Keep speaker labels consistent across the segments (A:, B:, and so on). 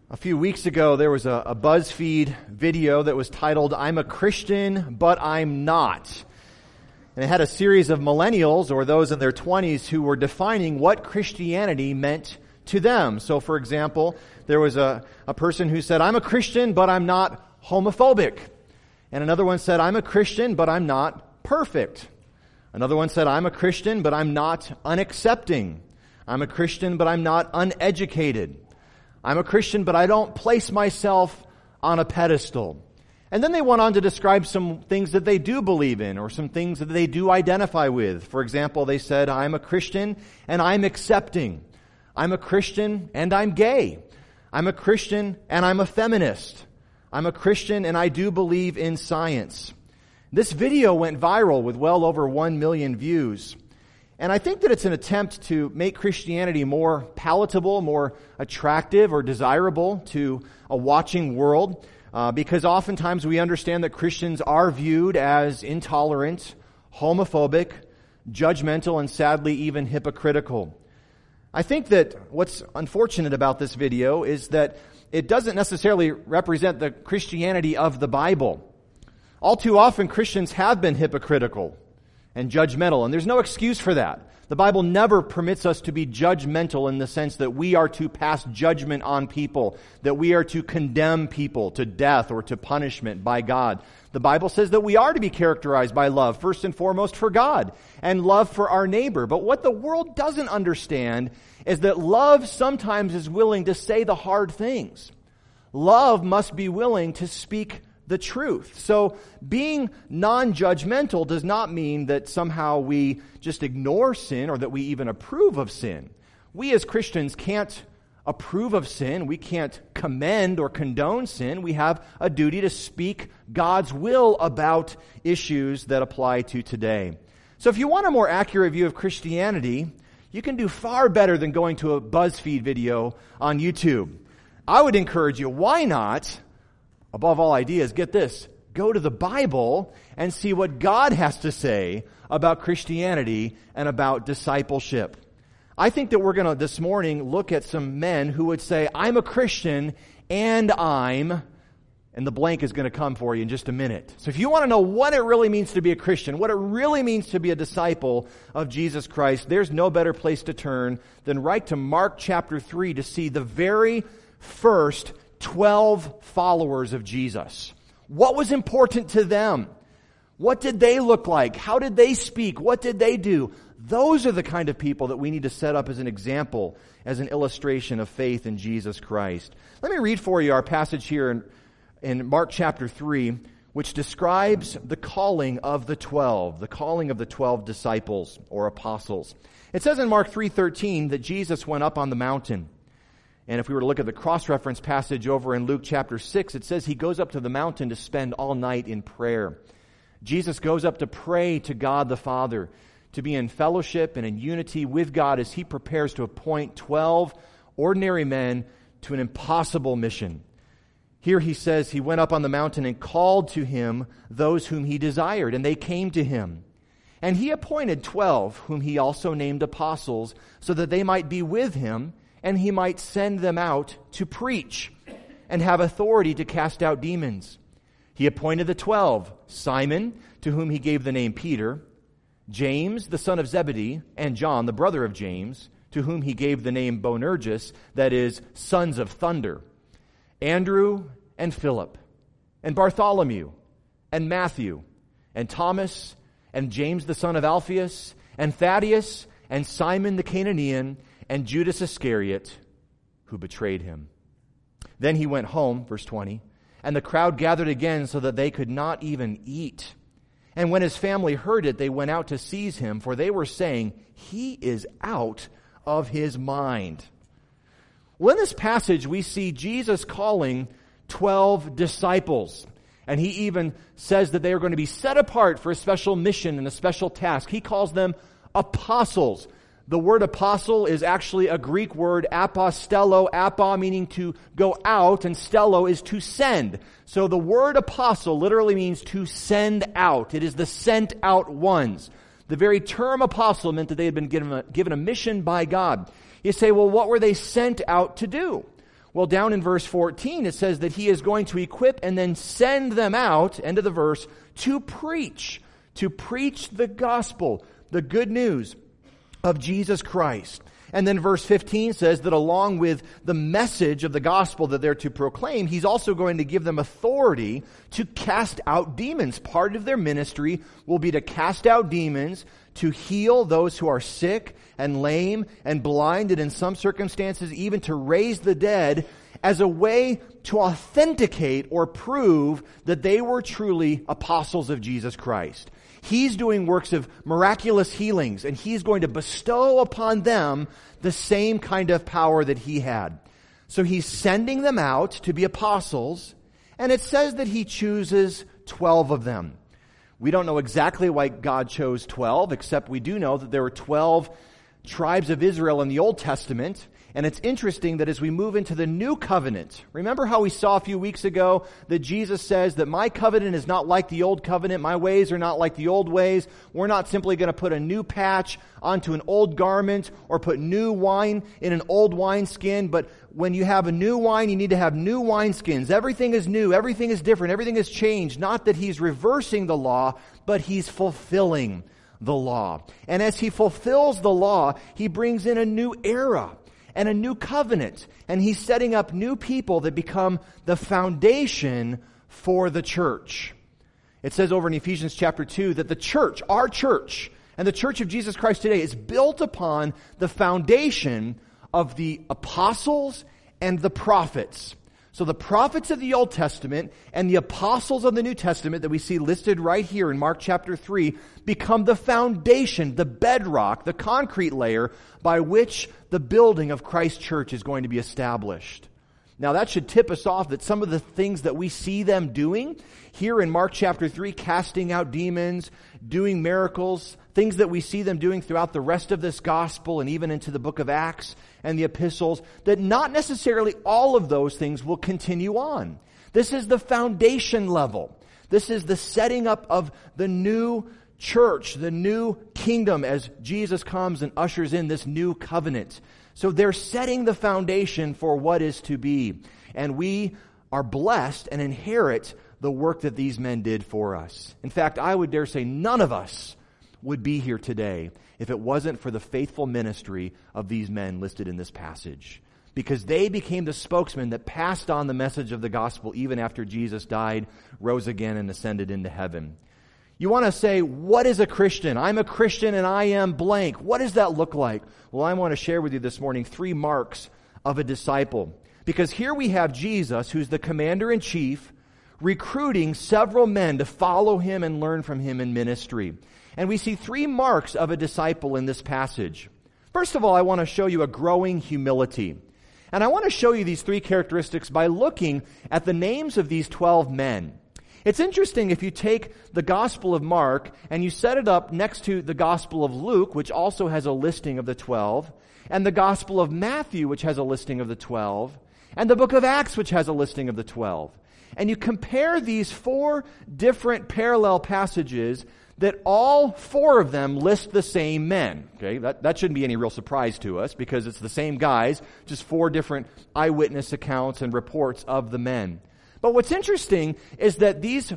A: A few weeks ago, there was a BuzzFeed video that was titled, "I'm a Christian, but I'm not." And it had a series of millennials, or those in their 20s, who were defining what Christianity meant to them. So, for example, there was a person who said, "I'm a Christian, but I'm not homophobic." And another one said, "I'm a Christian, but I'm not perfect." Another one said, "I'm a Christian, but I'm not unaccepting. I'm a Christian, but I'm not uneducated. I'm a Christian, but I don't place myself on a pedestal." And then they went on to describe some things that they do believe in, or some things that they do identify with. For example, they said, "I'm a Christian and I'm accepting. I'm a Christian and I'm gay. I'm a Christian and I'm a feminist. I'm a Christian and I do believe in science." This video went viral with well over 1 million views. And I think that it's an attempt to make Christianity more palatable, more attractive or desirable to a watching world, because oftentimes we understand that Christians are viewed as intolerant, homophobic, judgmental, and sadly even hypocritical. I think that what's unfortunate about this video is that it doesn't necessarily represent the Christianity of the Bible. All too often Christians have been hypocritical and judgmental, and there's no excuse for that. The Bible never permits us to be judgmental in the sense that we are to pass judgment on people, that we are to condemn people to death or to punishment by God. The Bible says that we are to be characterized by love, first and foremost for God, and love for our neighbor. But what the world doesn't understand is that love sometimes is willing to say the hard things. Love must be willing to speak the truth. So being non-judgmental does not mean that somehow we just ignore sin or that we even approve of sin. We as Christians can't approve of sin. We can't commend or condone sin. We have a duty to speak God's will about issues that apply to today. So if you want a more accurate view of Christianity, you can do far better than going to a BuzzFeed video on YouTube. I would encourage you, why not, above all ideas, get this, go to the Bible and see what God has to say about Christianity and about discipleship. I think that we're going to, this morning, look at some men who would say, "I'm a Christian and I'm," and the blank is going to come for you in just a minute. So if you want to know what it really means to be a Christian, what it really means to be a disciple of Jesus Christ, there's no better place to turn than right to Mark chapter 3 to see the very first 12 followers of Jesus. What was important to them? What did they look like? How did they speak? What did they do? Those are the kind of people that we need to set up as an example, as an illustration of faith in Jesus Christ. Let me read for you our passage here in Mark chapter 3, which describes the calling of the 12, the calling of the 12 disciples or apostles. It says in Mark 3:13 that Jesus went up on the mountain. And if we were to look at the cross-reference passage over in Luke chapter 6, it says he goes up to the mountain to spend all night in prayer. Jesus goes up to pray to God the Father, to be in fellowship and in unity with God as he prepares to appoint 12 ordinary men to an impossible mission. Here he says he went up on the mountain and called to him those whom he desired, and they came to him. And he appointed 12, whom he also named apostles, so that they might be with him, and he might send them out to preach and have authority to cast out demons. He appointed the 12, Simon, to whom he gave the name Peter, James, the son of Zebedee, and John, the brother of James, to whom he gave the name Boanerges, that is, sons of thunder, Andrew and Philip, and Bartholomew, and Matthew, and Thomas, and James the son of Alphaeus, and Thaddeus, and Simon the Cananean, and Judas Iscariot, who betrayed him. Then he went home, verse 20, and the crowd gathered again so that they could not even eat. And when his family heard it, they went out to seize him, for they were saying, "He is out of his mind." Well, in this passage, we see Jesus calling 12 disciples. And he even says that they are going to be set apart for a special mission and a special task. He calls them apostles. The word apostle is actually a Greek word, apostello, apa meaning to go out, and stello is to send. So the word apostle literally means to send out. It is the sent out ones. The very term apostle meant that they had been given a mission by God. You say, well, what were they sent out to do? Well, down in verse 14, it says that he is going to equip and then send them out, end of the verse, to preach the gospel, the good news of Jesus Christ. And then verse 15 says that along with the message of the gospel that they're to proclaim, he's also going to give them authority to cast out demons. Part of their ministry will be to cast out demons, to heal those who are sick and lame and blind, and in some circumstances even to raise the dead, as a way to authenticate or prove that they were truly apostles of Jesus Christ. He's doing works of miraculous healings, and he's going to bestow upon them the same kind of power that he had. So he's sending them out to be apostles, and it says that he chooses 12 of them. We don't know exactly why God chose 12, except we do know that there were 12 tribes of Israel in the Old Testament. And it's interesting that as we move into the new covenant, remember how we saw a few weeks ago that Jesus says that my covenant is not like the old covenant, my ways are not like the old ways. We're not simply going to put a new patch onto an old garment or put new wine in an old wineskin, but when you have a new wine, you need to have new wineskins. Everything is new, everything is different, everything has changed. Not that he's reversing the law, but he's fulfilling the law. And as he fulfills the law, he brings in a new era and a new covenant. And he's setting up new people that become the foundation for the church. It says over in Ephesians chapter 2 that the church, our church, and the church of Jesus Christ today is built upon the foundation of the apostles and the prophets. So the prophets of the Old Testament and the apostles of the New Testament that we see listed right here in Mark chapter 3 become the foundation, the bedrock, the concrete layer by which the building of Christ's church is going to be established. Now that should tip us off that some of the things that we see them doing here in Mark chapter 3, casting out demons, doing miracles, things that we see them doing throughout the rest of this gospel and even into the book of Acts and the epistles, that not necessarily all of those things will continue on. This is the foundation level. This is the setting up of the new church, the new kingdom as Jesus comes and ushers in this new covenant. So they're setting the foundation for what is to be. And we are blessed and inherit the work that these men did for us. In fact, I would dare say none of us would be here today if it wasn't for the faithful ministry of these men listed in this passage. Because they became the spokesman that passed on the message of the gospel even after Jesus died, rose again, and ascended into heaven. You want to say, what is a Christian? I'm a Christian and I am blank. What does that look like? Well, I want to share with you this morning 3 marks of a disciple. Because here we have Jesus, who's the commander-in-chief, recruiting several men to follow him and learn from him in ministry. And we see 3 marks of a disciple in this passage. First of all, I want to show you a growing humility. And I want to show you these 3 characteristics by looking at the names of these 12 men. It's interesting if you take the Gospel of Mark and you set it up next to the Gospel of Luke, which also has a listing of the 12, and the Gospel of Matthew, which has a listing of the 12, and the book of Acts, which has a listing of the 12. And you compare these 4 different parallel passages that all 4 of them list the same men. Okay, that shouldn't be any real surprise to us because it's the same guys, just 4 different eyewitness accounts and reports of the men. But what's interesting is that these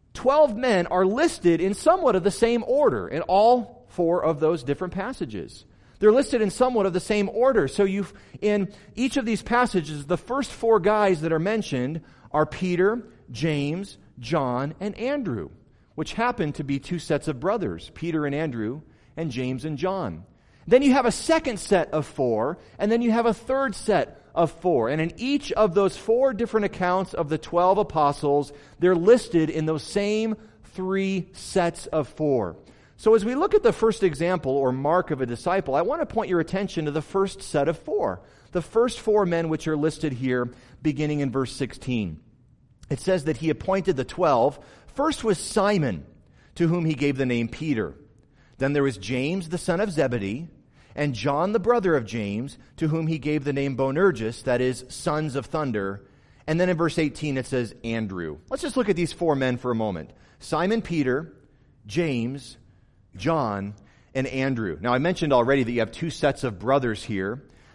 A: 12 men are listed in somewhat of the same order in all 4 of those different passages. They're listed in somewhat of the same order. So in each of these passages, the first 4 guys that are mentioned are Peter, James, John, and Andrew, which happen to be 2 sets of brothers, Peter and Andrew, and James and John. Then you have a second set of 4, and then you have a third set of 4. And in each of those 4 different accounts of the 12 apostles, they're listed in those same 3 sets of 4. So as we look at the first example or mark of a disciple, I want to point your attention to the first set of 4. The first 4 men which are listed here beginning in verse 16. It says that he appointed the 12. First was Simon, to whom he gave the name Peter. Then there was James, the son of Zebedee, and John, the brother of James, to whom he gave the name Boanerges, that is, sons of thunder. And then in verse 18 it says Andrew. Let's just look at these 4 men for a moment. Simon Peter, James, John, and Andrew. Now I mentioned already that you have 2 sets of brothers here,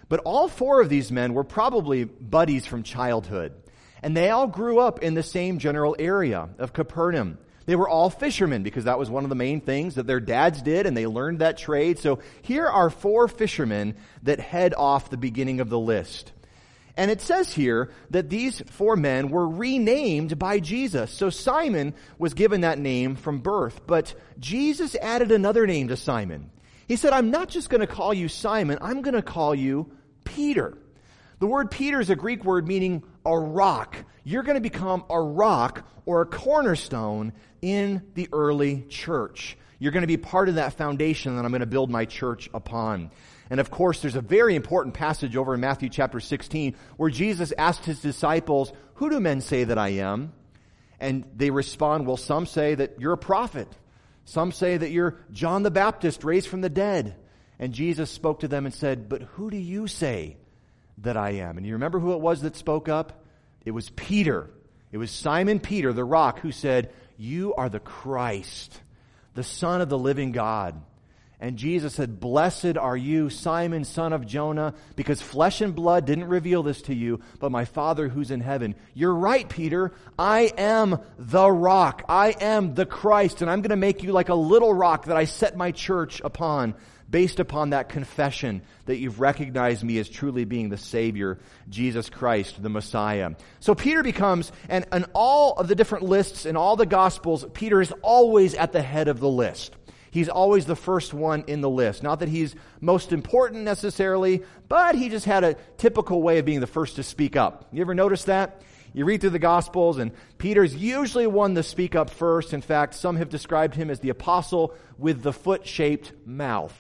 A: But all four of these men were probably buddies from childhood. And they all grew up in the same general area of Capernaum. They were all fishermen because that was one of the main things that their dads did, and they learned that trade. So here are four fishermen that head off the beginning of the list. And it says here that these four men were renamed by Jesus. So Simon was given that name from birth, but Jesus added another name to Simon. He said, I'm not just going to call you Simon, I'm going to call you Peter. The word Peter is a Greek word meaning a rock. You're going to become a rock or a cornerstone in the early church. You're going to be part of that foundation that I'm going to build my church upon. And of course, there's a very important passage over in Matthew chapter 16 where Jesus asked his disciples, who do men say that I am? And they respond, well, some say that you're a prophet. Some say that you're John the Baptist raised from the dead. And Jesus spoke to them and said, but who do you say that I am? And you remember who it was that spoke up? It was Peter. It was Simon Peter, the rock, who said, you are the Christ, the Son of the living God. And Jesus said, blessed are you, Simon, son of Jonah, because flesh and blood didn't reveal this to you, but my Father who's in heaven. You're right, Peter. I am the rock. I am the Christ, and I'm going to make you like a little rock that I set my church upon, based upon that confession that you've recognized me as truly being the Savior, Jesus Christ, the Messiah. So Peter becomes, and all of the different lists in all the Gospels, Peter is always at the head of the list. He's always the first one in the list. Not that he's most important necessarily, but he just had a typical way of being the first to speak up. You ever notice that? You read through the Gospels, and Peter's usually one to speak up first. In fact, some have described him as the apostle with the foot-shaped mouth,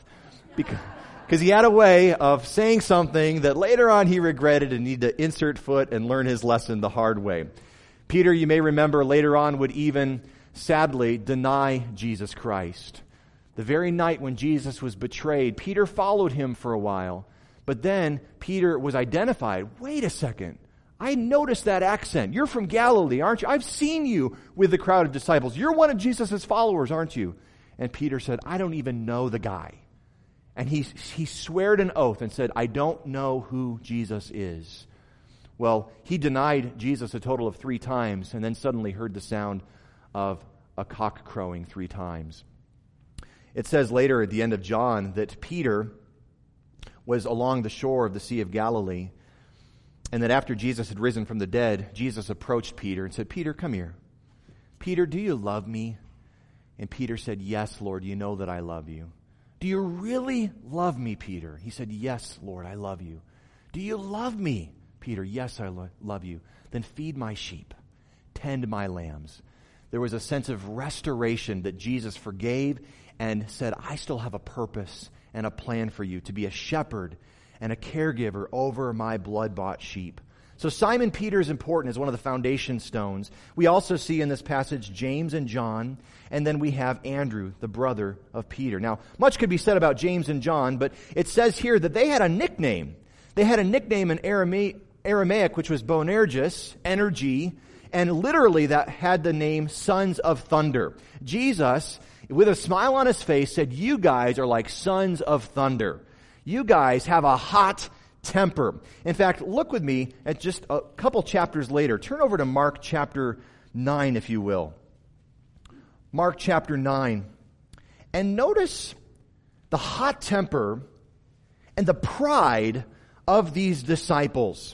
A: because he had a way of saying something that later on he regretted and needed to insert foot and learn his lesson the hard way. Peter, you may remember, later on would even sadly deny Jesus Christ. The very night when Jesus was betrayed, Peter followed him for a while. But then Peter was identified. Wait a second. I noticed that accent. You're from Galilee, aren't you? I've seen you with the crowd of disciples. You're one of Jesus' followers, aren't you? And Peter said, I don't even know the guy. And he sweared an oath and said, I don't know who Jesus is. Well, he denied Jesus a total of 3 times and then suddenly heard the sound of a cock crowing 3 times. It says later at the end of John that Peter was along the shore of the Sea of Galilee, and that after Jesus had risen from the dead, Jesus approached Peter and said, Peter, come here. Peter, do you love me? And Peter said, yes, Lord, you know that I love you. Do you really love me, Peter? He said, yes, Lord, I love you. Do you love me, Peter? Yes, I love you. Then feed my sheep, tend my lambs. There was a sense of restoration that Jesus forgave and said, I still have a purpose and a plan for you to be a shepherd and a caregiver over my blood-bought sheep. So Simon Peter is important as one of the foundation stones. We also see in this passage James and John, and then we have Andrew, the brother of Peter. Now, much could be said about James and John, but it says here that they had a nickname. They had a nickname in Aramaic, which was Boanerges, energy, and literally that had the name Sons of Thunder. Jesus, with a smile on his face, said, you guys are like sons of thunder. You guys have a hot temper. In fact, look with me at just a couple chapters later. Turn over to Mark chapter 9, if you will. Mark chapter 9. And notice the hot temper and the pride of these disciples.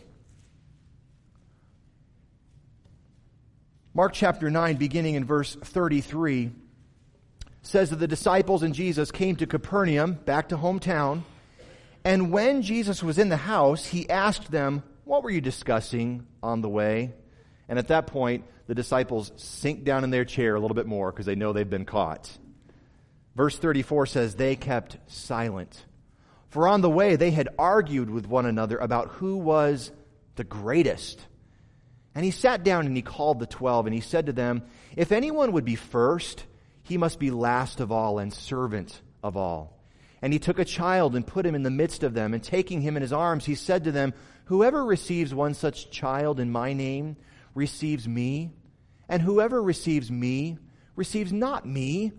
A: Mark chapter 9, beginning in verse 33, says that the disciples and Jesus came to Capernaum, back to hometown, and when Jesus was in the house, he asked them, what were you discussing on the way? And at that point, the disciples sink down in their chair a little bit more because they know they've been caught. Verse 34 says, they kept silent. For on the way, they had argued with one another about who was the greatest. And he sat down and he called the 12, and he said to them, if anyone would be first, he must be last of all and servant of all. And he took a child and put him in the midst of them, and taking him in his arms, he said to them, whoever receives one such child in my name receives me, and whoever receives me receives not me,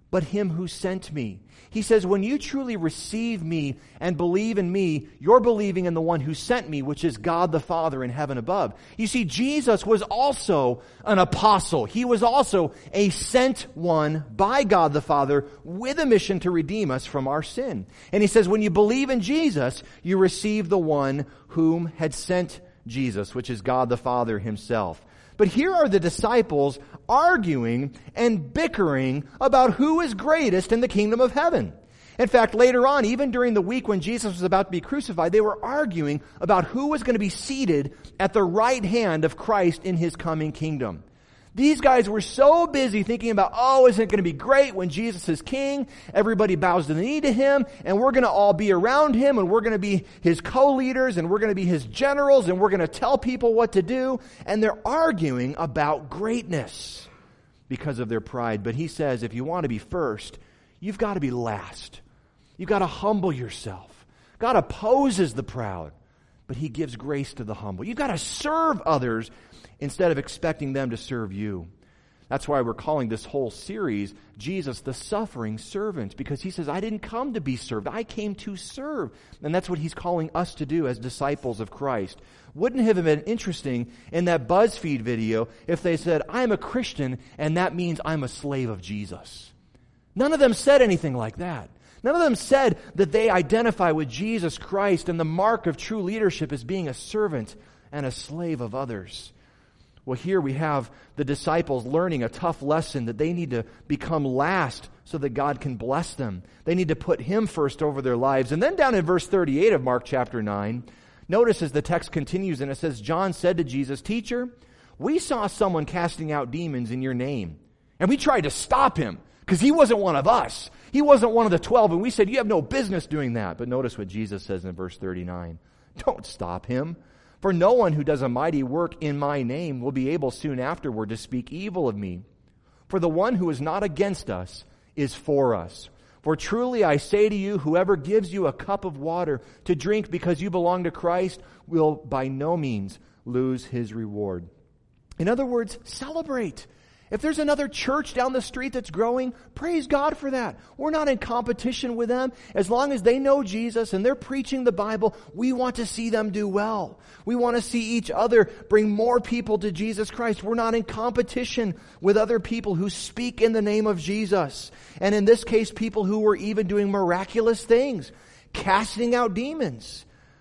A: but him who sent me. He says, when you truly receive me and believe in me, you're believing in the one who sent me, which is God the Father in heaven above. You see, Jesus was also an apostle. He was also a sent one by God the Father with a mission to redeem us from our sin. And he says, when you believe in Jesus, you receive the one whom had sent Jesus, which is God the Father himself. But here are the disciples arguing and bickering about who is greatest in the kingdom of heaven. In fact, later on, even during the week when Jesus was about to be crucified, they were arguing about who was going to be seated at the right hand of Christ in his coming kingdom. These guys were so busy thinking about, isn't it going to be great when Jesus is king? Everybody bows the knee to him, and we're going to all be around him, and we're going to be his co-leaders, and we're going to be his generals, and we're going to tell people what to do. And they're arguing about greatness because of their pride. But he says, if you want to be first, you've got to be last. You've got to humble yourself. God opposes the proud, but he gives grace to the humble. You've got to serve others instead of expecting them to serve you. That's why we're calling this whole series Jesus the Suffering Servant, because he says, I didn't come to be served. I came to serve. And that's what he's calling us to do as disciples of Christ. Wouldn't it have been interesting in that BuzzFeed video if they said, I'm a Christian and that means I'm a slave of Jesus? None of them said anything like that. None of them said that they identify with Jesus Christ, and the mark of true leadership is being a servant and a slave of others. Well, here we have the disciples learning a tough lesson that they need to become last so that God can bless them. They need to put him first over their lives. And then down in verse 38 of Mark chapter 9, notice as the text continues and it says, John said to Jesus, Teacher, we saw someone casting out demons in your name, and we tried to stop him because he wasn't one of us. He wasn't one of the 12, and we said, you have no business doing that. But notice what Jesus says in verse 39. Don't stop him. For no one who does a mighty work in my name will be able soon afterward to speak evil of me. For the one who is not against us is for us. For truly I say to you, whoever gives you a cup of water to drink because you belong to Christ will by no means lose his reward. In other words, celebrate. If there's another church down the street that's growing, praise God for that. We're not in competition with them. As long as they know Jesus and they're preaching the Bible, we want to see them do well. We want to see each other bring more people to Jesus Christ. We're not in competition with other people who speak in the name of Jesus. And in this case, people who were even doing miraculous things, casting out demons.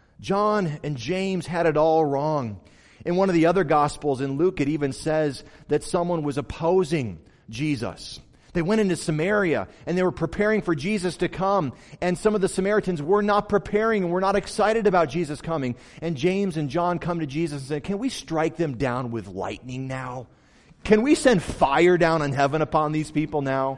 A: John and James had it all wrong. In one of the other Gospels, in Luke, it even says that someone was opposing Jesus. They went into Samaria and they were preparing for Jesus to come. And some of the Samaritans were not preparing and were not excited about Jesus coming. And James and John come to Jesus and say, can we strike them down with lightning now? Can we send fire down on heaven upon these people now?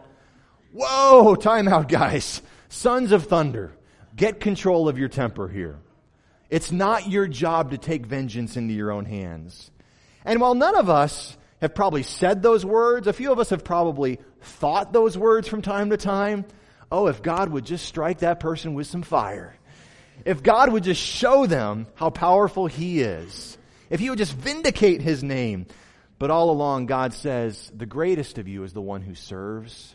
A: Whoa, time out, guys. Sons of thunder, get control of your temper here. It's not your job to take vengeance into your own hands. And while none of us have probably said those words, a few of us have probably thought those words from time to time. Oh, if God would just strike that person with some fire. If God would just show them how powerful he is. If he would just vindicate his name. But all along, God says, the greatest of you is the one who serves.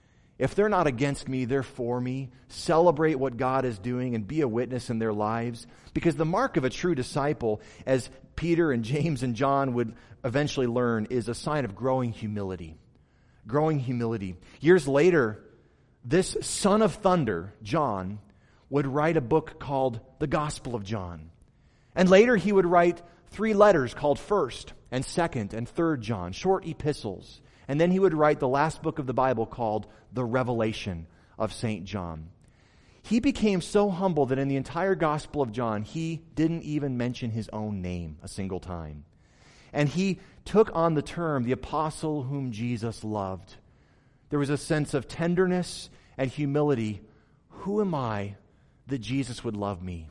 A: If they're not against me, they're for me. Celebrate what God is doing and be a witness in their lives. Because the mark of a true disciple, as Peter and James and John would eventually learn, is a sign of growing humility. Growing humility. Years later, this son of thunder, John, would write a book called the Gospel of John. And later he would write 3 letters called 1st and 2nd and 3rd John, short epistles. And then he would write the last book of the Bible called the Revelation of St. John. He became so humble that in the entire Gospel of John, he didn't even mention his own name a single time. And he took on the term, the apostle whom Jesus loved. There was a sense of tenderness and humility. Who am I that Jesus would love me?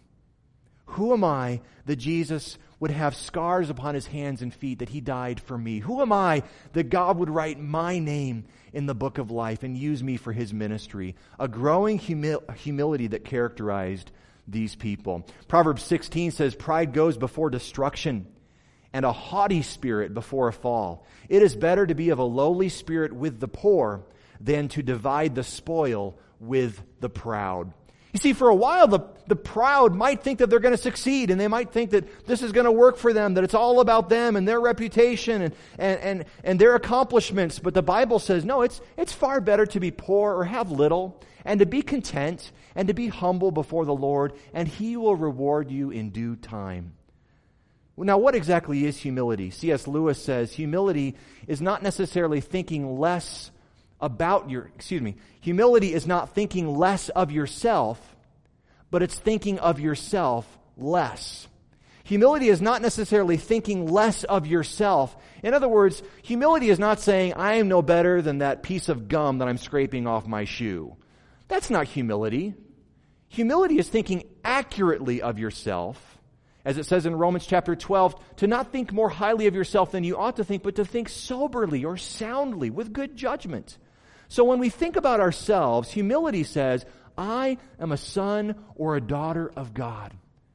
A: Who am I that Jesus would have scars upon his hands and feet, that he died for me? Who am I that God would write my name in the book of life and use me for his ministry? A growing humility that characterized these people. Proverbs 16 says, pride goes before destruction, and a haughty spirit before a fall. It is better to be of a lowly spirit with the poor than to divide the spoil with the proud. You see, for a while, the proud might think that they're going to succeed, and they might think that this is going to work for them, that it's all about them and their reputation and their accomplishments. But the Bible says, no, it's far better to be poor or have little, and to be content, and to be humble before the Lord, and He will reward you in due time. Now, what exactly is humility? C.S. Lewis says, humility is not necessarily thinking less humility is not thinking less of yourself, but it's thinking of yourself less. Humility is not necessarily thinking less of yourself. In other words, humility is not saying, I am no better than that piece of gum that I'm scraping off my shoe. That's not humility. Humility is thinking accurately of yourself. As it says in Romans chapter 12, to not think more highly of yourself than you ought to think, but to think soberly or soundly with good judgment. So when we think about ourselves, humility says, I am a son or a daughter of God.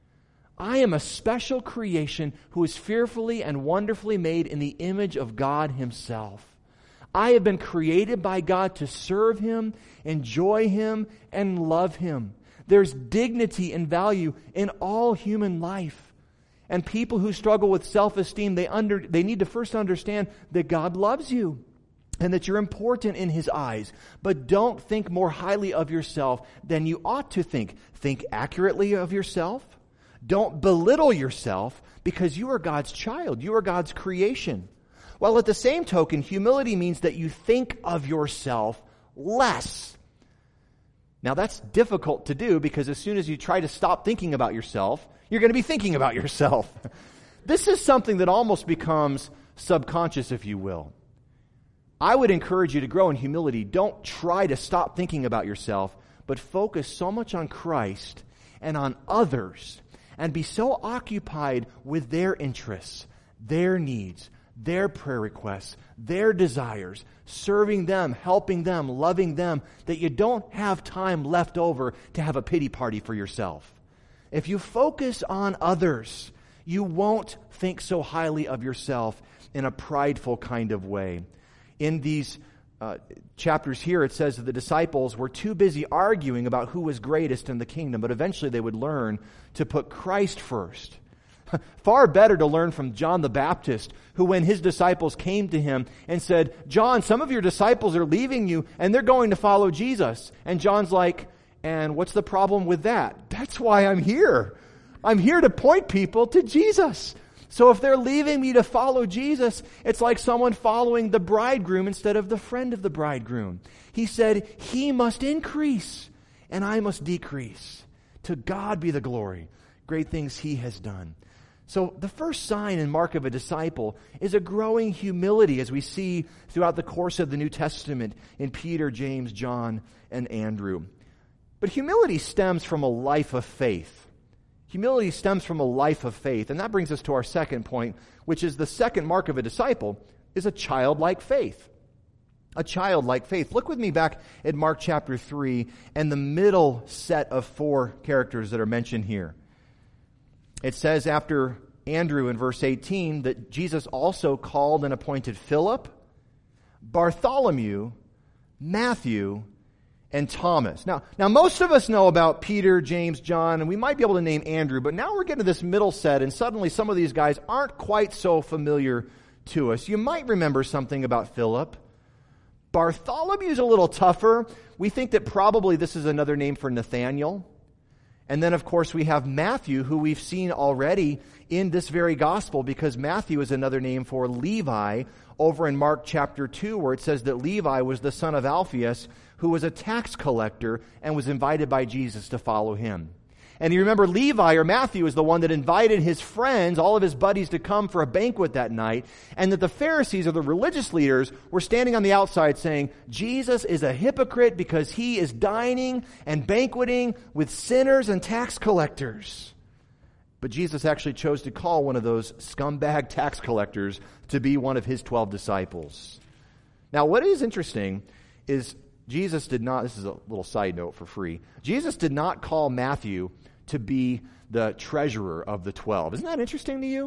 A: I am a special creation who is fearfully and wonderfully made in the image of God Himself. I have been created by God to serve Him, enjoy Him, and love Him. There's dignity and value in all human life. And people who struggle with self-esteem, they need to first understand that God loves you and that you're important in His eyes. But don't think more highly of yourself than you ought to think. Think accurately of yourself. Don't belittle yourself, because you are God's child. You are God's creation. While at the same token, humility means that you think of yourself less. Now that's difficult to do, because as soon as you try to stop thinking about yourself, you're going to be thinking about yourself. This is something that almost becomes subconscious, if you will. I would encourage you to grow in humility. Don't try to stop thinking about yourself, but focus so much on Christ and on others, and be so occupied with their interests, their needs, their prayer requests, their desires, serving them, helping them, loving them, that you don't have time left over to have a pity party for yourself. If you focus on others, you won't think so highly of yourself in a prideful kind of way. In these chapters here, it says that the disciples were too busy arguing about who was greatest in the kingdom, but eventually they would learn to put Christ first. Far better to learn from John the Baptist, who when his disciples came to him and said, John, some of your disciples are leaving you and they're going to follow Jesus. And John's like, and what's the problem with that? That's why I'm here. I'm here to point people to Jesus. So if they're leaving me to follow Jesus, it's like someone following the bridegroom instead of the friend of the bridegroom. He said, He must increase and I must decrease. To God be the glory. Great things He has done. So the first sign and mark of a disciple is a growing humility, as we see throughout the course of the New Testament in Peter, James, John, and Andrew. But humility stems from a life of faith. Humility stems from a life of faith. And that brings us to our second point, which is the second mark of a disciple is a childlike faith. A childlike faith. Look with me back at Mark chapter 3 and the middle set of 4 characters that are mentioned here. It says after Andrew in verse 18 that Jesus also called and appointed Philip, Bartholomew, Matthew, and Thomas. Now most of us know about Peter, James, John, and we might be able to name Andrew, but now we're getting to this middle set, and suddenly some of these guys aren't quite so familiar to us. You might remember something about Philip. Bartholomew's a little tougher. We think that probably this is another name for Nathaniel. And then, of course, we have Matthew, who we've seen already in this very gospel, because Matthew is another name for Levi over in Mark chapter 2, where it says that Levi was the son of Alphaeus, who was a tax collector and was invited by Jesus to follow him. And you remember Levi, or Matthew, is the one that invited his friends, all of his buddies, to come for a banquet that night, and that the Pharisees, or the religious leaders, were standing on the outside saying, Jesus is a hypocrite because he is dining and banqueting with sinners and tax collectors. But Jesus actually chose to call one of those scumbag tax collectors to be one of his 12 disciples. Now, what is interesting is Jesus did not, this is a little side note for free, Jesus did not call Matthew to be the treasurer of the 12. Isn't that interesting to you?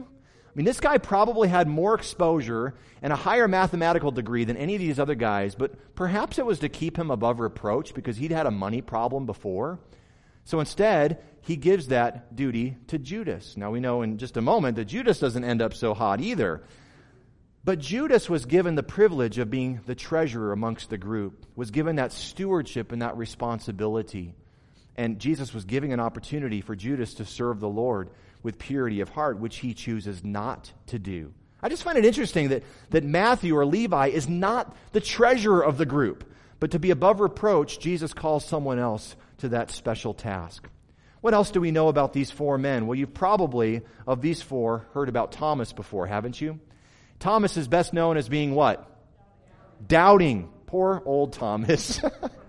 A: I mean, this guy probably had more exposure and a higher mathematical degree than any of these other guys, but perhaps it was to keep him above reproach because he'd had a money problem before. So instead, he gives that duty to Judas. Now we know in just a moment that Judas doesn't end up so hot either. But Judas was given the privilege of being the treasurer amongst the group, was given that stewardship and that responsibility. And Jesus was giving an opportunity for Judas to serve the Lord with purity of heart, which he chooses not to do. I just find it interesting that Matthew or Levi is not the treasurer of the group, but to be above reproach, Jesus calls someone else to that special task. What else do we know about these four men? Well, you've probably, of these four, heard about Thomas before, haven't you? Thomas is best known as being what? Doubting. Poor old Thomas.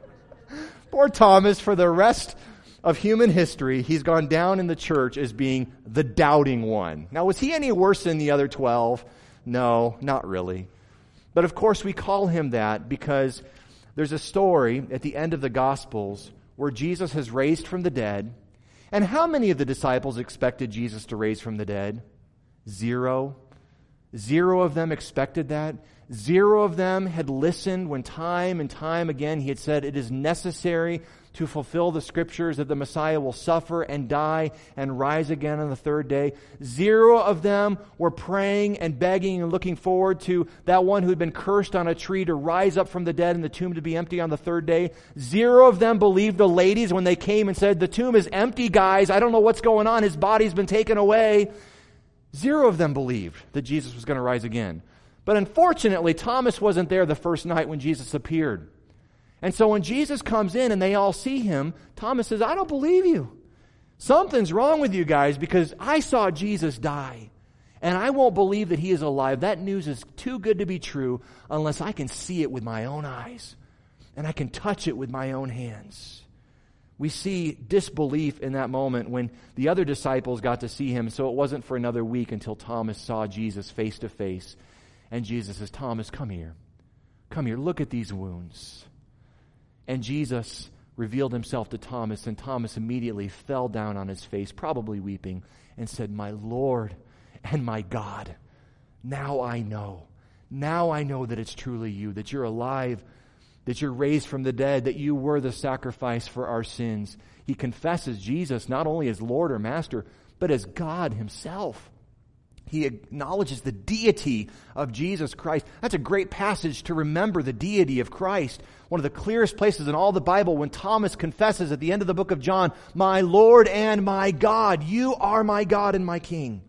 A: Poor Thomas, for the rest of human history, he's gone down in the church as being the doubting one. Now, was he any worse than the other 12? No, not really. But of course, we call him that because there's a story at the end of the Gospels where Jesus has raised from the dead. And how many of the disciples expected Jesus to raise from the dead? 0. 0 of them expected that. 0 of them had listened when time and time again he had said it is necessary to fulfill the Scriptures that the Messiah will suffer and die and rise again on the third day. 0 of them were praying and begging and looking forward to that one who had been cursed on a tree to rise up from the dead and the tomb to be empty on the third day. 0 of them believed the ladies when they came and said, the tomb is empty, guys. I don't know what's going on. His body's been taken away. 0 of them believed that Jesus was going to rise again. But unfortunately, Thomas wasn't there the first night when Jesus appeared. And so when Jesus comes in and they all see him, Thomas says, I don't believe you. Something's wrong with you guys because I saw Jesus die. And I won't believe that he is alive. That news is too good to be true unless I can see it with my own eyes. And I can touch it with my own hands. We see disbelief in that moment when the other disciples got to see him. So it wasn't for another week until Thomas saw Jesus face to face. And Jesus says, Thomas, come here. Come here. Look at these wounds. And Jesus revealed himself to Thomas, and Thomas immediately fell down on his face, probably weeping, and said, my Lord and my God, now I know. Now I know that it's truly you, that you're alive, that you're raised from the dead, that you were the sacrifice for our sins. He confesses Jesus not only as Lord or Master, but as God himself. He acknowledges the deity of Jesus Christ. That's a great passage to remember the deity of Christ. One of the clearest places in all the Bible when Thomas confesses at the end of the book of John, my Lord and my God, you are my God and my King.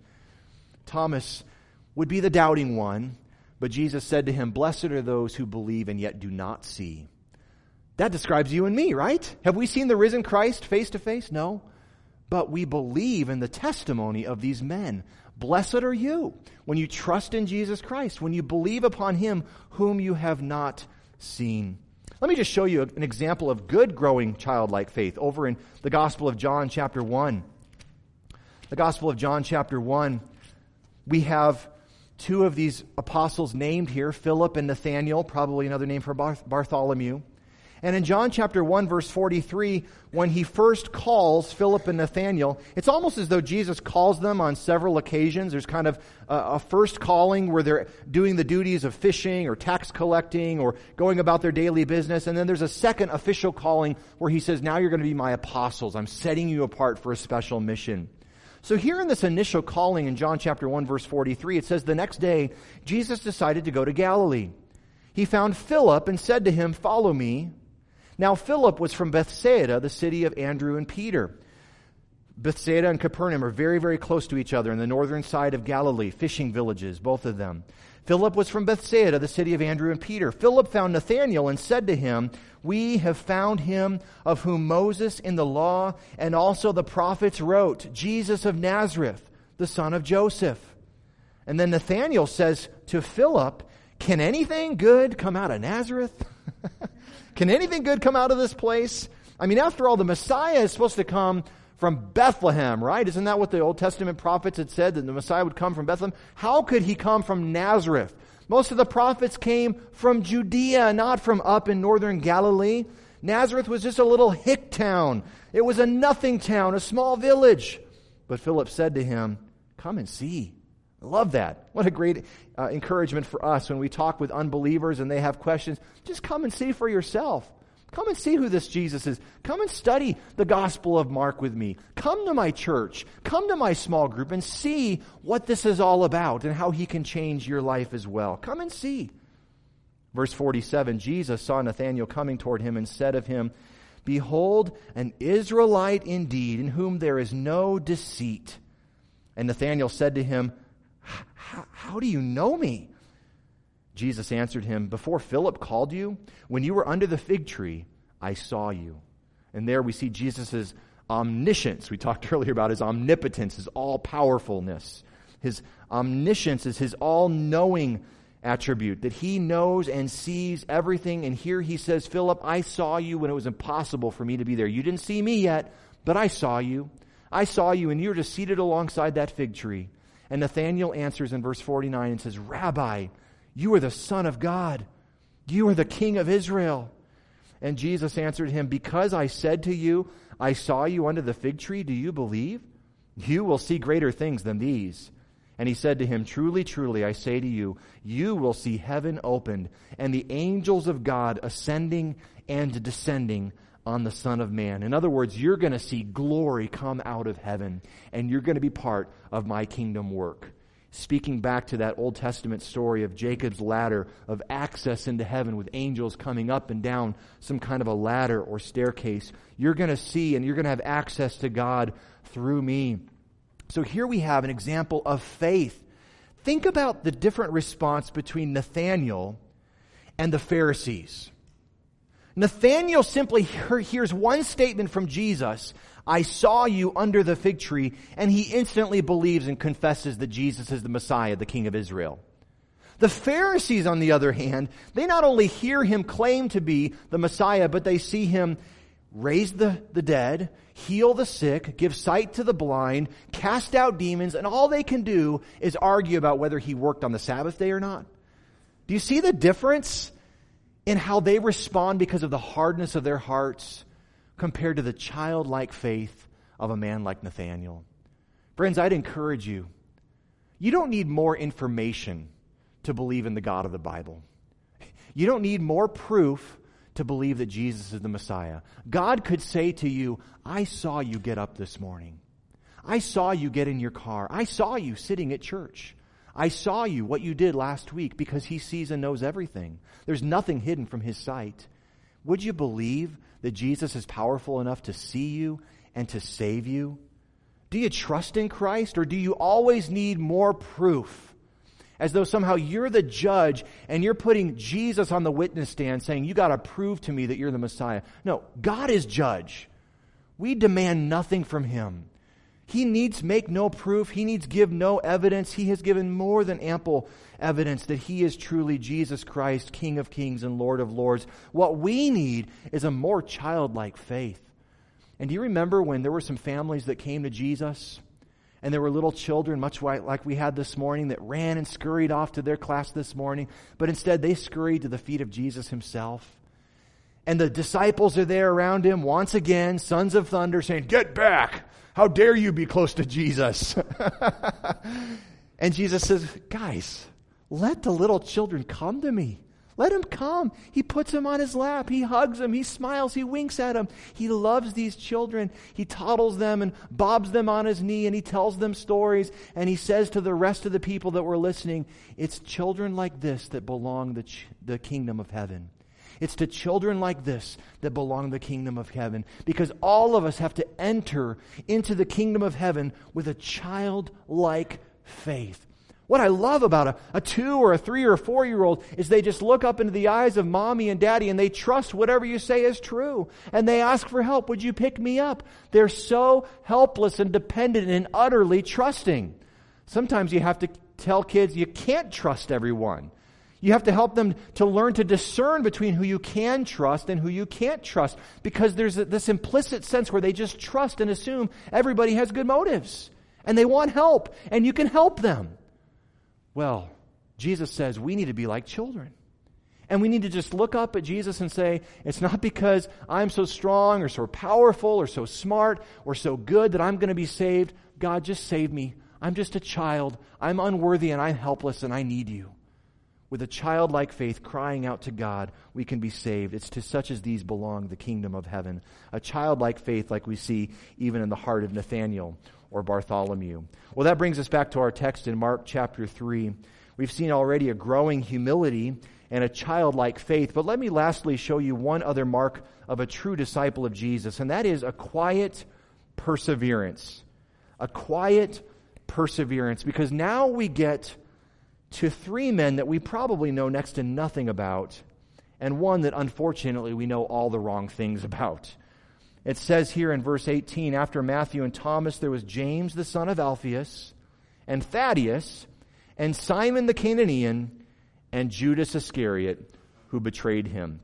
A: Thomas would be the doubting one, but Jesus said to him, blessed are those who believe and yet do not see. That describes you and me, right? Have we seen the risen Christ face to face? No. But we believe in the testimony of these men. Blessed are you when you trust in Jesus Christ, when you believe upon him whom you have not seen. Let me just show you an example of good growing childlike faith over in the Gospel of John chapter 1. The Gospel of John chapter 1, we have 2 of these apostles named here, Philip and Nathanael, probably another name for Bartholomew. And in John chapter 1, verse 43, when he first calls Philip and Nathanael, it's almost as though Jesus calls them on several occasions. There's kind of a first calling where they're doing the duties of fishing or tax collecting or going about their daily business. And then there's a second official calling where he says, now you're going to be my apostles. I'm setting you apart for a special mission. So here in this initial calling in John chapter 1, verse 43, it says, the next day, Jesus decided to go to Galilee. He found Philip and said to him, follow me. Now Philip was from Bethsaida, the city of Andrew and Peter. Bethsaida and Capernaum are very, very close to each other in the northern side of Galilee, fishing villages, both of them. Philip was from Bethsaida, the city of Andrew and Peter. Philip found Nathanael and said to him, we have found him of whom Moses in the law and also the prophets wrote, Jesus of Nazareth, the son of Joseph. And then Nathanael says to Philip, can anything good come out of Nazareth? Can anything good come out of this place? I mean, after all, the Messiah is supposed to come from Bethlehem, right? Isn't that what the Old Testament prophets had said, that the Messiah would come from Bethlehem? How could he come from Nazareth? Most of the prophets came from Judea, not from up in northern Galilee. Nazareth was just a little hick town. It was a nothing town, a small village. But Philip said to him, come and see. I love that. What a great encouragement for us when we talk with unbelievers and they have questions. Just come and see for yourself. Come and see who this Jesus is. Come and study the Gospel of Mark with me. Come to my church. Come to my small group and see what this is all about and how he can change your life as well. Come and see. Verse 47, Jesus saw Nathanael coming toward him and said of him, "Behold, an Israelite indeed, in whom there is no deceit." And Nathanael said to him, "How do you know me?" Jesus answered him, "Before Philip called you, when you were under the fig tree, I saw you." And there we see Jesus' omniscience. We talked earlier about his omnipotence, his all-powerfulness. His omniscience is his all-knowing attribute, that he knows and sees everything. And here he says, "Philip, I saw you when it was impossible for me to be there. You didn't see me yet, but I saw you. I saw you, and you were just seated alongside that fig tree." And Nathanael answers in verse 49 and says, "Rabbi, you are the Son of God. You are the King of Israel." And Jesus answered him, "Because I said to you, I saw you under the fig tree, do you believe? You will see greater things than these." And he said to him, "Truly, truly, I say to you, you will see heaven opened and the angels of God ascending and descending on the Son of Man." In other words, you're going to see glory come out of heaven, and you're going to be part of my kingdom work. Speaking back to that Old Testament story of Jacob's ladder, of access into heaven with angels coming up and down some kind of a ladder or staircase, you're going to see and you're going to have access to God through me. So here we have an example of faith. Think about the different response between Nathanael and the Pharisees. Nathanael simply hears one statement from Jesus, "I saw you under the fig tree," and he instantly believes and confesses that Jesus is the Messiah, the King of Israel. The Pharisees, on the other hand, they not only hear him claim to be the Messiah, but they see him raise the dead, heal the sick, give sight to the blind, cast out demons, and all they can do is argue about whether he worked on the Sabbath day or not. Do you see the difference in how they respond because of the hardness of their hearts compared to the childlike faith of a man like Nathanael? Friends, I'd encourage you, you don't need more information to believe in the God of the Bible. You don't need more proof to believe that Jesus is the Messiah. God could say to you, "I saw you get up this morning. I saw you get in your car. I saw you sitting at church. I saw you, what you did last week," because he sees and knows everything. There's nothing hidden from his sight. Would you believe that Jesus is powerful enough to see you and to save you? Do you trust in Christ, or do you always need more proof? As though somehow you're the judge and you're putting Jesus on the witness stand saying, "You got to prove to me that you're the Messiah." No, God is judge. We demand nothing from him. He needs make no proof. He needs give no evidence. He has given more than ample evidence that he is truly Jesus Christ, King of kings and Lord of lords. What we need is a more childlike faith. And do you remember when there were some families that came to Jesus? And there were little children, much like we had this morning, that ran and scurried off to their class this morning. But instead, they scurried to the feet of Jesus himself. And the disciples are there around him, once again, sons of thunder, saying, "Get back! How dare you be close to Jesus?" And Jesus says, "Guys, let the little children come to me. Let him come." He puts them on his lap. He hugs them. He smiles. He winks at them. He loves these children. He toddles them and bobs them on his knee, and he tells them stories. And he says to the rest of the people that were listening, "It's children like this that belong the kingdom of heaven. It's to children like this that belong the kingdom of heaven." Because all of us have to enter into the kingdom of heaven with a childlike faith. What I love about a 2 or a 3 or a 4-year-old is they just look up into the eyes of mommy and daddy and they trust whatever you say is true. And they ask for help. "Would you pick me up?" They're so helpless and dependent and utterly trusting. Sometimes you have to tell kids you can't trust everyone. You have to help them to learn to discern between who you can trust and who you can't trust, because there's this implicit sense where they just trust and assume everybody has good motives and they want help and you can help them. Well, Jesus says we need to be like children. And we need to just look up at Jesus and say, "It's not because I'm so strong or so powerful or so smart or so good that I'm going to be saved. God, just save me. I'm just a child. I'm unworthy and I'm helpless and I need you. With a childlike faith crying out to God, we can be saved. It's to such as these belong the kingdom of heaven. A childlike faith like we see even in the heart of Nathanael or Bartholomew. Well, that brings us back to our text in Mark chapter 3. We've seen already a growing humility and a childlike faith. But let me lastly show you one other mark of a true disciple of Jesus, and that is a quiet perseverance. A quiet perseverance, because now we get to three men that we probably know next to nothing about, and one that unfortunately we know all the wrong things about. It says here in verse 18, after Matthew and Thomas, there was James the son of Alphaeus, and Thaddeus, and Simon the Cananean, and Judas Iscariot, who betrayed him.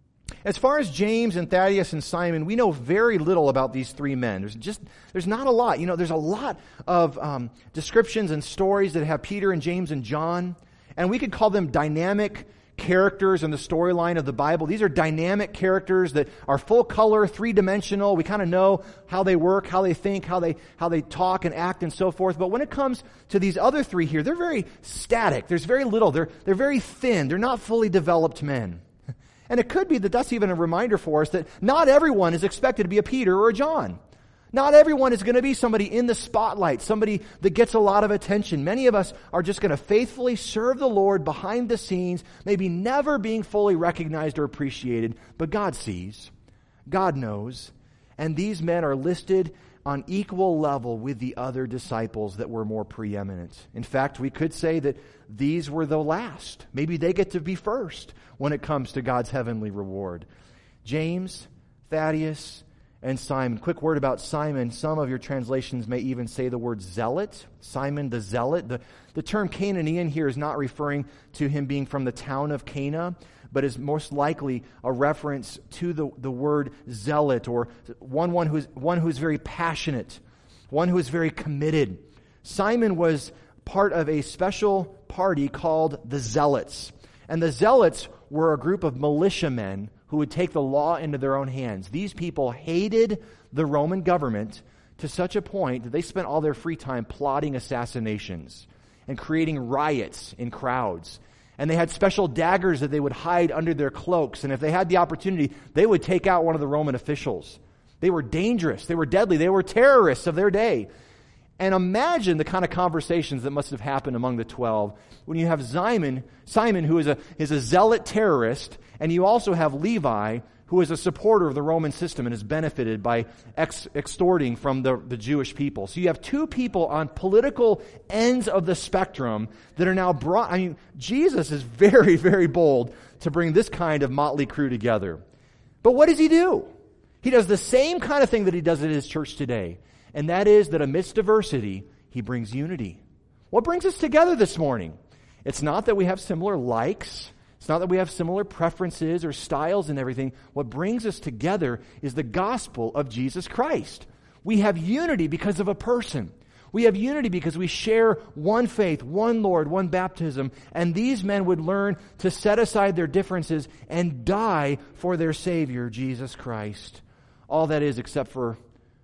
A: As far as James and Thaddeus and Simon, we know very little about these three men. There's not a lot. There's a lot of descriptions and stories that have Peter and James and John, and we could call them dynamic characters in the storyline of the Bible. These are dynamic characters that are full color, three-dimensional. We kind of know how they work, how they think, how they talk and act and so forth. But when it comes to these other three here, they're very static. There's very little. They're very thin. They're not fully developed men. And it could be that that's even a reminder for us that not everyone is expected to be a Peter or a John. Not everyone is going to be somebody in the spotlight, somebody that gets a lot of attention. Many of us are just going to faithfully serve the Lord behind the scenes, maybe never being fully recognized or appreciated, but God sees, God knows, and these men are listed on equal level with the other disciples that were more preeminent. In fact, we could say that these were the last. Maybe they get to be first when it comes to God's heavenly reward. James, Thaddeus, and Simon. Quick word about Simon. Some of your translations may even say the word zealot. Simon the zealot. The term Cananean here is not referring to him being from the town of Cana, but is most likely a reference to the word zealot, or one who's very passionate, one who is very committed. Simon was part of a special party called the Zealots. And the Zealots were a group of militiamen who would take the law into their own hands. These people hated the Roman government to such a point that they spent all their free time plotting assassinations and creating riots in crowds. And they had special daggers that they would hide under their cloaks. And if they had the opportunity, they would take out one of the Roman officials. They were dangerous. They were deadly. They were terrorists of their day. And imagine the kind of conversations that must have happened among the 12 when you have Simon who is a zealot terrorist, and you also have Levi, who is a supporter of the Roman system and has benefited by extorting from the Jewish people. So you have two people on political ends of the spectrum that are now brought. I mean, Jesus is very, very bold to bring this kind of motley crew together. But what does he do? He does the same kind of thing that he does at his church today. And that is that amidst diversity, he brings unity. What brings us together this morning? It's not that we have similar likes. It's not that we have similar preferences or styles and everything. What brings us together is the gospel of Jesus Christ. We have unity because of a person. We have unity because we share one faith, one Lord, one baptism. And these men would learn to set aside their differences and die for their Savior, Jesus Christ. All that is except for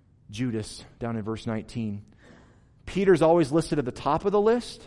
A: Judas, down in verse 19. Peter's always listed at the top of the list.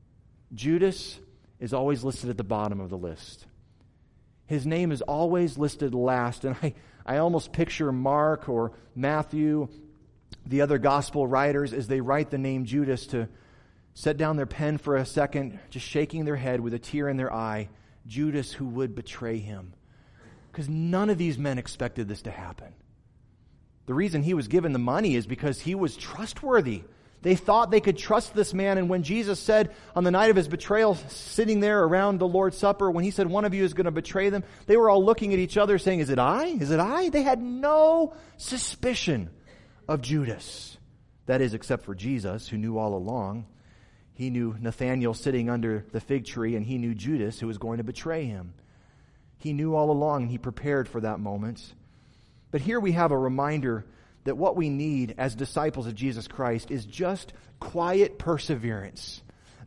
A: Judas is always listed at the bottom of the list. His name is always listed last. And I almost picture Mark or Matthew, the other gospel writers, as they write the name Judas, to set down their pen for a second, just shaking their head with a tear in their eye. Judas, who would betray him. Because none of these men expected this to happen. The reason he was given the money is because he was trustworthy. They thought they could trust this man. And when Jesus said on the night of his betrayal, sitting there around the Lord's Supper, when he said one of you is going to betray them, they were all looking at each other saying, "Is it I? Is it I?" They had no suspicion of Judas. That is, except for Jesus, who knew all along. He knew Nathanael sitting under the fig tree, and he knew Judas, who was going to betray him. He knew all along, and he prepared for that moment. But here we have a reminder that what we need as disciples of Jesus Christ is just quiet perseverance.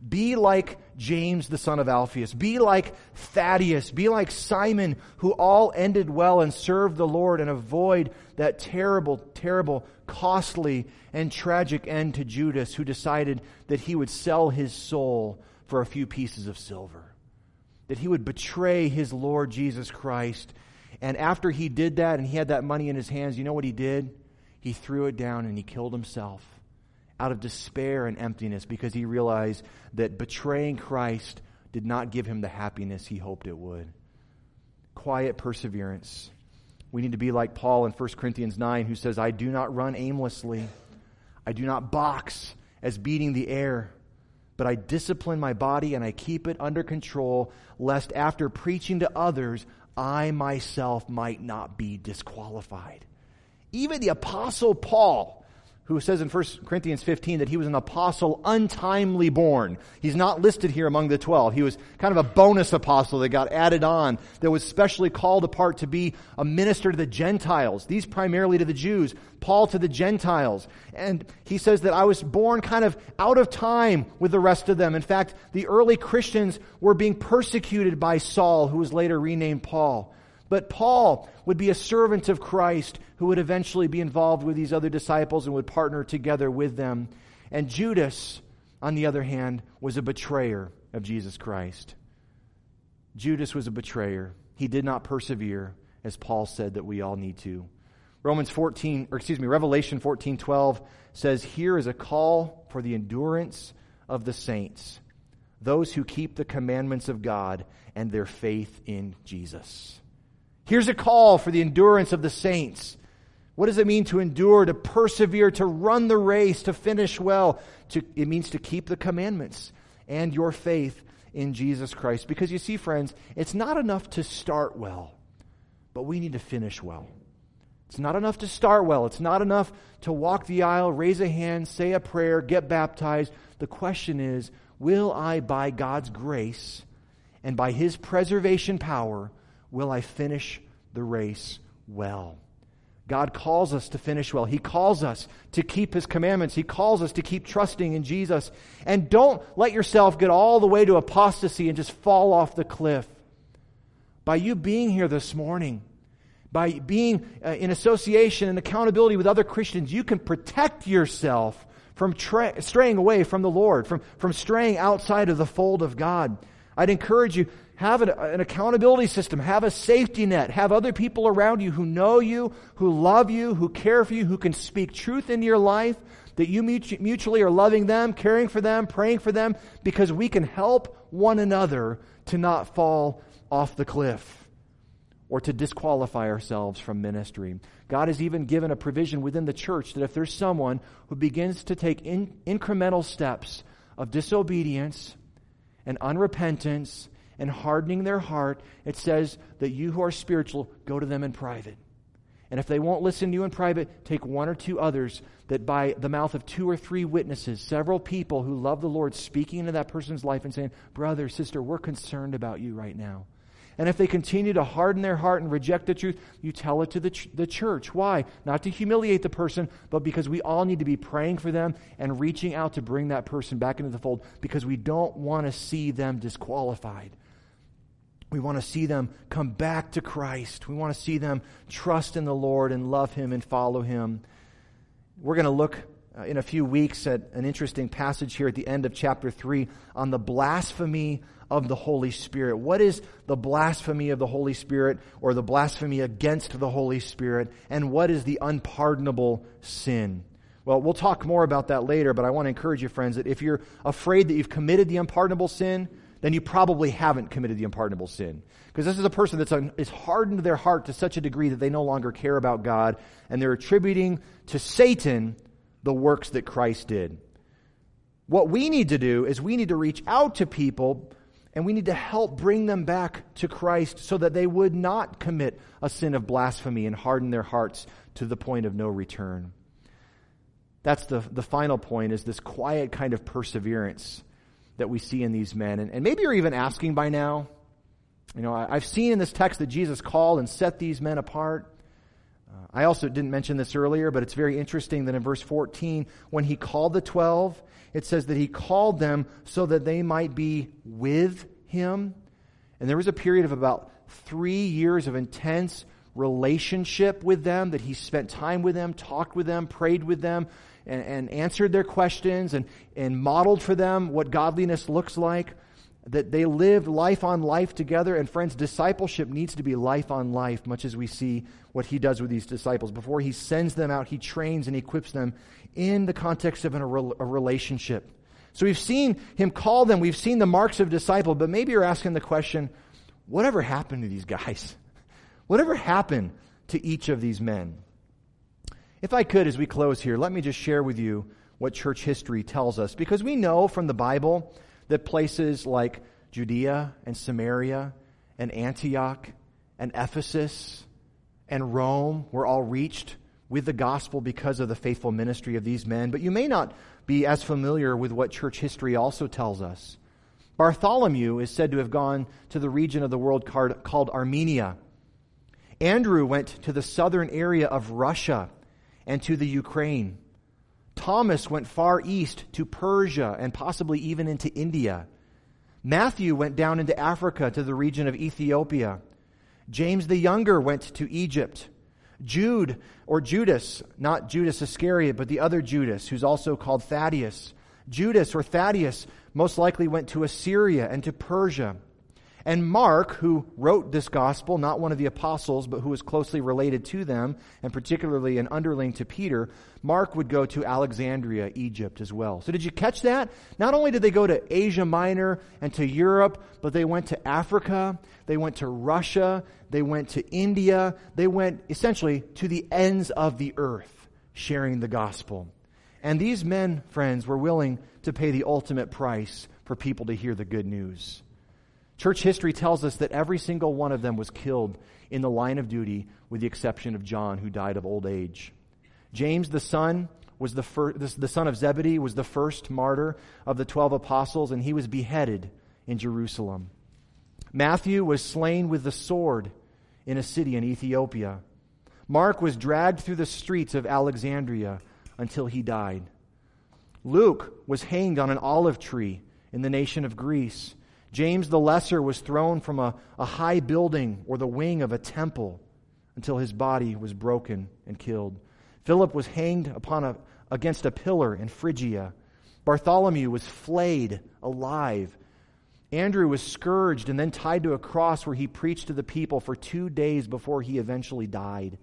A: Be like James, the son of Alphaeus. Be like Thaddeus. Be like Simon, who all ended well and served the Lord, and avoid that terrible, terrible, costly, and tragic end to Judas, who decided that he would sell his soul for a few pieces of silver. That he would betray his Lord Jesus Christ. And after he did that and he had that money in his hands, you know what he did? He threw it down and he killed himself out of despair and emptiness, because he realized that betraying Christ did not give him the happiness he hoped it would. Quiet perseverance. We need to be like Paul in 1 Corinthians 9, who says, I do not run aimlessly. I do not box as beating the air, but I discipline my body and I keep it under control, lest after preaching to others, I myself might not be disqualified. Even the Apostle Paul, who says in 1 Corinthians 15 that he was an apostle untimely born. He's not listed here among the 12. He was kind of a bonus apostle that got added on, that was specially called apart to be a minister to the Gentiles. These primarily to the Jews, Paul to the Gentiles. And he says that I was born kind of out of time with the rest of them. In fact, the early Christians were being persecuted by Saul, who was later renamed Paul. But Paul would be a servant of Christ who would eventually be involved with these other disciples and would partner together with them. And Judas, on the other hand, was a betrayer of Jesus Christ. Judas was a betrayer. He did not persevere, as Paul said that we all need to. Revelation 14:12 says, here is a call for the endurance of the saints, those who keep the commandments of God and their faith in Jesus. Here's a call for the endurance of the saints. What does it mean to endure, to persevere, to run the race, to finish well? It means to keep the commandments and your faith in Jesus Christ. Because you see, friends, it's not enough to start well, but we need to finish well. It's not enough to start well. It's not enough to walk the aisle, raise a hand, say a prayer, get baptized. The question is, will I, by God's grace and by His preservation power, will I finish the race well? God calls us to finish well. He calls us to keep His commandments. He calls us to keep trusting in Jesus. And don't let yourself get all the way to apostasy and just fall off the cliff. By you being here this morning, by being in association and accountability with other Christians, you can protect yourself from straying away from the Lord, from straying outside of the fold of God. I'd encourage you, have an accountability system, have a safety net, have other people around you who know you, who love you, who care for you, who can speak truth into your life, that you mutually are loving them, caring for them, praying for them, because we can help one another to not fall off the cliff or to disqualify ourselves from ministry. God has even given a provision within the church that if there's someone who begins to take incremental steps of disobedience and unrepentance and hardening their heart, it says that you who are spiritual, go to them in private. And if they won't listen to you in private, take one or two others, that by the mouth of 2 or 3 witnesses, several people who love the Lord speaking into that person's life and saying, brother, sister, we're concerned about you right now. And if they continue to harden their heart and reject the truth, you tell it to the church. Why? Not to humiliate the person, but because we all need to be praying for them and reaching out to bring that person back into the fold, because we don't want to see them disqualified. We want to see them come back to Christ. We want to see them trust in the Lord and love Him and follow Him. We're going to look in a few weeks at an interesting passage here at the end of chapter 3 on the blasphemy of the Holy Spirit. What is the blasphemy of the Holy Spirit, or the blasphemy against the Holy Spirit? And what is the unpardonable sin? Well, we'll talk more about that later, but I want to encourage you, friends, that if you're afraid that you've committed the unpardonable sin, then you probably haven't committed the unpardonable sin. Because this is a person that's hardened their heart to such a degree that they no longer care about God, and they're attributing to Satan the works that Christ did. What we need to do is we need to reach out to people, and we need to help bring them back to Christ so that they would not commit a sin of blasphemy and harden their hearts to the point of no return. That's the final point, is this quiet kind of perseverance that we see in these men. And maybe you're even asking by now, I've seen in this text that Jesus called and set these men apart, I also didn't mention this earlier, but it's very interesting that in verse 14, when he called the 12, it says that he called them so that they might be with him. And there was a period of about 3 years of intense relationship with them, that he spent time with them, talked with them, prayed with them, and answered their questions and modeled for them what godliness looks like, that they lived life on life together. And friends, discipleship needs to be life on life, much as we see what he does with these disciples. Before he sends them out, he trains and equips them in the context of a relationship. So we've seen him call them, we've seen the marks of disciple, but maybe you're asking the question, whatever happened to these guys? Whatever happened to each of these men? If I could, as we close here, let me just share with you what church history tells us. Because we know from the Bible that places like Judea and Samaria and Antioch and Ephesus and Rome were all reached with the gospel because of the faithful ministry of these men. But you may not be as familiar with what church history also tells us. Bartholomew is said to have gone to the region of the world called Armenia. Andrew went to the southern area of Russia and to the Ukraine. Thomas went far east to Persia and possibly even into India. Matthew went down into Africa to the region of Ethiopia. James the Younger went to Egypt. Jude, or Judas, not Judas Iscariot, but the other Judas, who's also called Thaddeus. Judas, or Thaddeus, most likely went to Assyria and to Persia. And Mark, who wrote this gospel, not one of the apostles, but who was closely related to them, and particularly an underling to Peter, Mark would go to Alexandria, Egypt as well. So did you catch that? Not only did they go to Asia Minor and to Europe, but they went to Africa, they went to Russia, they went to India, they went essentially to the ends of the earth, sharing the gospel. And these men, friends, were willing to pay the ultimate price for people to hear the good news. Church history tells us that every single one of them was killed in the line of duty, with the exception of John, who died of old age. James, the son of Zebedee, was the first martyr of the 12 apostles, and he was beheaded in Jerusalem. Matthew was slain with the sword in a city in Ethiopia. Mark was dragged through the streets of Alexandria until he died. Luke was hanged on an olive tree in the nation of Greece. James the Lesser was thrown from a high building or the wing of a temple until his body was broken and killed. Philip was hanged against a pillar in Phrygia. Bartholomew was flayed alive. Andrew was scourged and then tied to a cross, where he preached to the people for 2 days before he eventually died.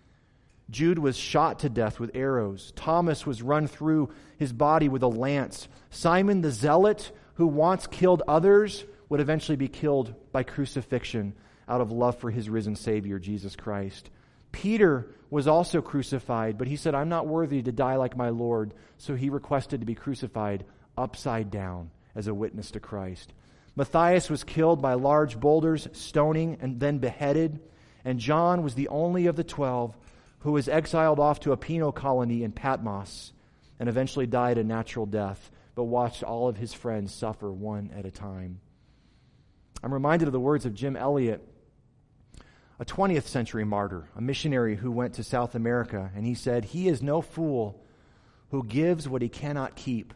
A: Jude was shot to death with arrows. Thomas was run through his body with a lance. Simon the Zealot, who once killed others, would eventually be killed by crucifixion out of love for his risen Savior, Jesus Christ. Peter was also crucified, but he said, "I'm not worthy to die like my Lord," so he requested to be crucified upside down as a witness to Christ. Matthias was killed by large boulders, stoning, and then beheaded. And John was the only of the 12 who was exiled off to a penal colony in Patmos and eventually died a natural death, but watched all of his friends suffer one at a time. I'm reminded of the words of Jim Elliot, a 20th century martyr, a missionary who went to South America, and he said, "He is no fool who gives what he cannot keep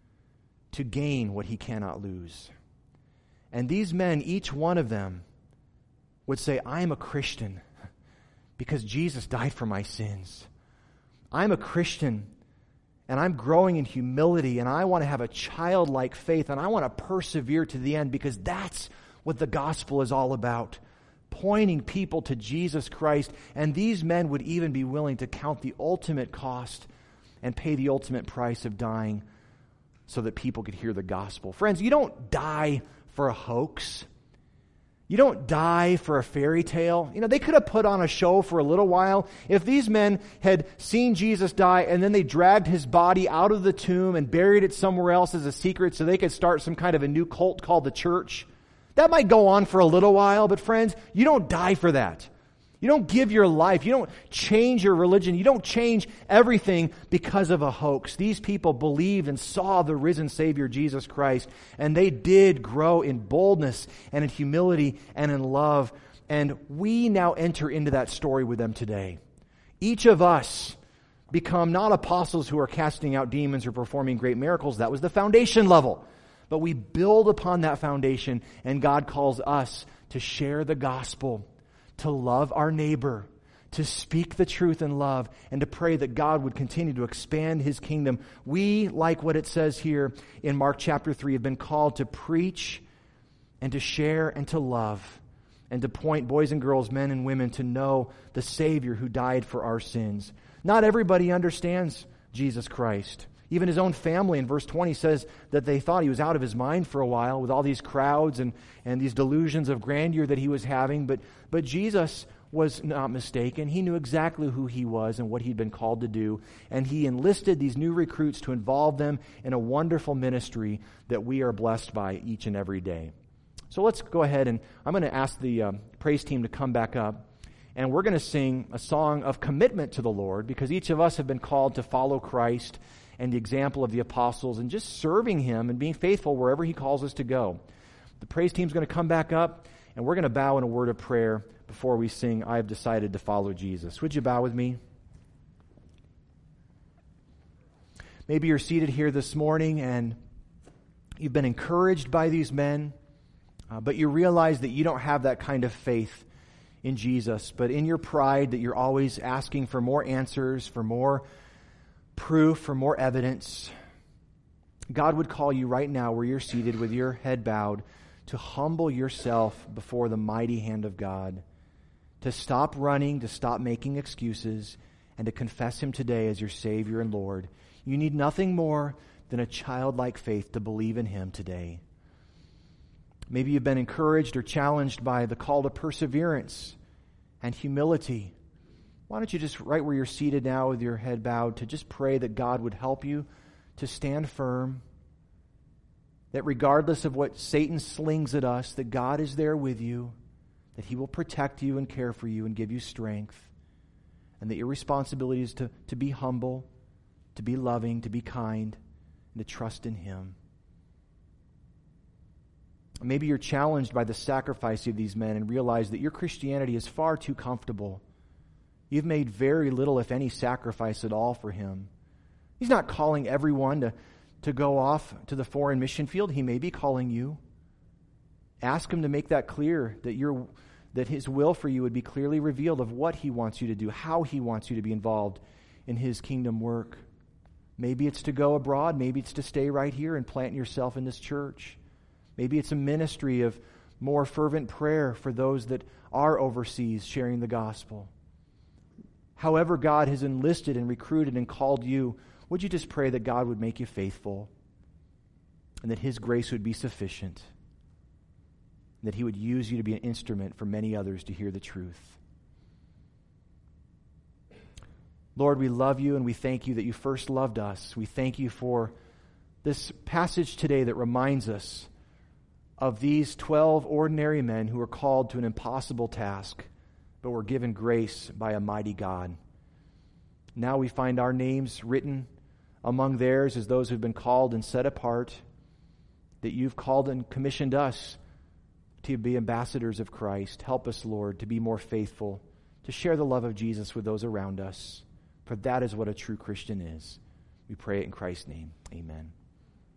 A: to gain what he cannot lose." And these men, each one of them, would say, "I am a Christian because Jesus died for my sins. I'm a Christian and I'm growing in humility, and I want to have a childlike faith, and I want to persevere to the end, because that's what the gospel is all about, pointing people to Jesus Christ." And these men would even be willing to count the ultimate cost and pay the ultimate price of dying so that people could hear the gospel. Friends, you don't die for a hoax. You don't die for a fairy tale. They could have put on a show for a little while. If these men had seen Jesus die and then they dragged his body out of the tomb and buried it somewhere else as a secret so they could start some kind of a new cult called the church, that might go on for a little while. But friends, you don't die for that. You don't give your life. You don't change your religion. You don't change everything because of a hoax. These people believed and saw the risen Savior, Jesus Christ, and they did grow in boldness and in humility and in love. And we now enter into that story with them today. Each of us become not apostles who are casting out demons or performing great miracles. That was the foundation level. But we build upon that foundation, and God calls us to share the gospel, to love our neighbor, to speak the truth in love, and to pray that God would continue to expand His kingdom. We, like what it says here in Mark chapter 3, have been called to preach and to share and to love and to point boys and girls, men and women, to know the Savior who died for our sins. Not everybody understands Jesus Christ. Even His own family in verse 20 says that they thought He was out of His mind for a while with all these crowds and these delusions of grandeur that He was having. But Jesus was not mistaken. He knew exactly who He was and what He'd been called to do. And He enlisted these new recruits to involve them in a wonderful ministry that we are blessed by each and every day. So let's go ahead, and I'm going to ask the praise team to come back up. And we're going to sing a song of commitment to the Lord, because each of us have been called to follow Christ and the example of the apostles and just serving Him and being faithful wherever He calls us to go. The praise team's going to come back up, and we're going to bow in a word of prayer before we sing, I Have Decided to Follow Jesus. Would you bow with me? Maybe you're seated here this morning and you've been encouraged by these men, but you realize that you don't have that kind of faith in Jesus. But in your pride that you're always asking for more answers, for more proof, for more evidence, God would call you right now where you're seated with your head bowed to humble yourself before the mighty hand of God, to stop running, to stop making excuses, and to confess Him today as your Savior and Lord. You need nothing more than a childlike faith to believe in Him today. Maybe you've been encouraged or challenged by the call to perseverance and humility. Why don't you just, right where you're seated now with your head bowed, to just pray that God would help you to stand firm, that regardless of what Satan slings at us, that God is there with you, that He will protect you and care for you and give you strength, and that your responsibility is to be humble, to be loving, to be kind, and to trust in Him. Maybe you're challenged by the sacrifice of these men and realize that your Christianity is far too comfortable. You've made very little, if any, sacrifice at all for Him. He's not calling everyone to go off to the foreign mission field. He may be calling you. Ask Him to make that clear, that His will for you would be clearly revealed of what He wants you to do, how He wants you to be involved in His kingdom work. Maybe it's to go abroad. Maybe it's to stay right here and plant yourself in this church. Maybe it's a ministry of more fervent prayer for those that are overseas sharing the gospel. However God has enlisted and recruited and called you, would you just pray that God would make you faithful and that His grace would be sufficient, and that He would use you to be an instrument for many others to hear the truth. Lord, we love You and we thank You that You first loved us. We thank You for this passage today that reminds us of these 12 ordinary men who were called to an impossible task, but were given grace by a mighty God. Now we find our names written among theirs as those who've been called and set apart, that You've called and commissioned us to be ambassadors of Christ. Help us, Lord, to be more faithful, to share the love of Jesus with those around us, for that is what a true Christian is. We pray it in Christ's name. Amen.